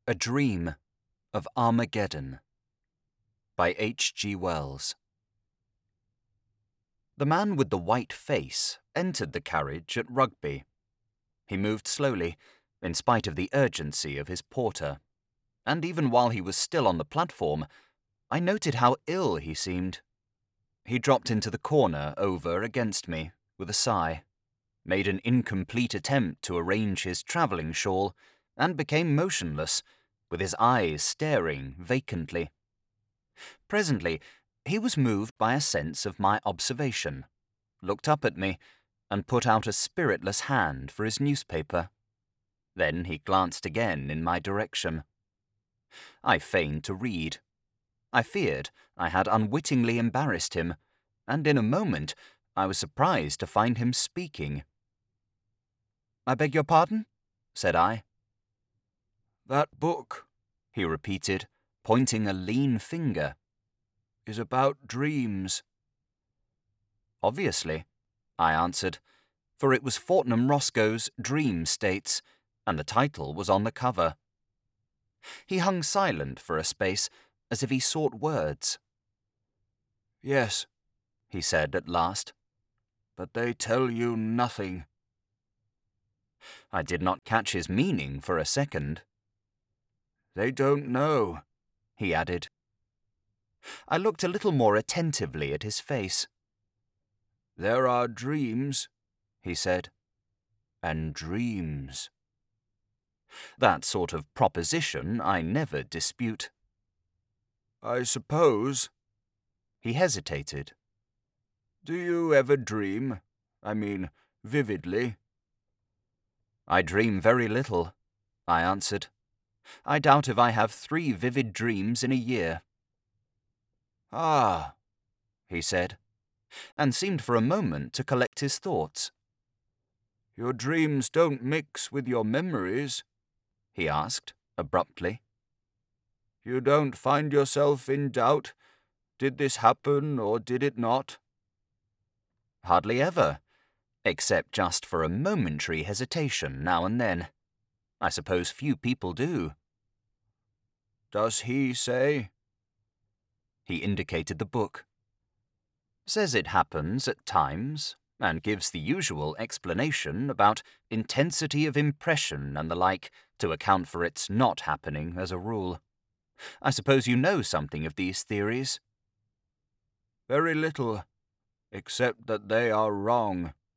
A Dream of Armageddon by H.G. Wells. The man with the white face entered the carriage at Rugby. He moved slowly, in spite of the urgency of his porter, and even while he was still on the platform, I noted how ill he seemed. He dropped into the corner over against me with a sigh, made an incomplete attempt to arrange his travelling shawl, and became motionless, with his eyes staring vacantly. Presently, he was moved by a sense of my observation, looked up at me, and put out a spiritless hand for his newspaper. Then he glanced again in my direction. I feigned to read. I feared I had unwittingly embarrassed him, and in a moment I was surprised to find him speaking. "I beg your pardon?" said I. "That book," he repeated, pointing a lean finger, "is about dreams." "Obviously," I answered, for it was Fortnum Roscoe's Dream States, and the title was on the cover. He hung silent for a space, as if he sought words. "Yes," he said at last, "but they tell you nothing." I did not catch his meaning for a second. "They don't know," he added. I looked a little more attentively at his face. "There are dreams," he said, "and dreams." That sort of proposition I never dispute. "I suppose—" He hesitated. "Do you ever dream? I mean, vividly?" "I dream very little," I answered. "I doubt if I have 3 vivid dreams in a year." "Ah," he said, and seemed for a moment to collect his thoughts. "Your dreams don't mix with your memories?" he asked, abruptly. "You don't find yourself in doubt? Did this happen or did it not?" "Hardly ever, except just for a momentary hesitation now and then. I suppose few people do." "Does he say?" He indicated the book. "Says it happens at times, and gives the usual explanation about intensity of impression and the like to account for its not happening as a rule. I suppose you know something of these theories?" "Very little, except that they are wrong."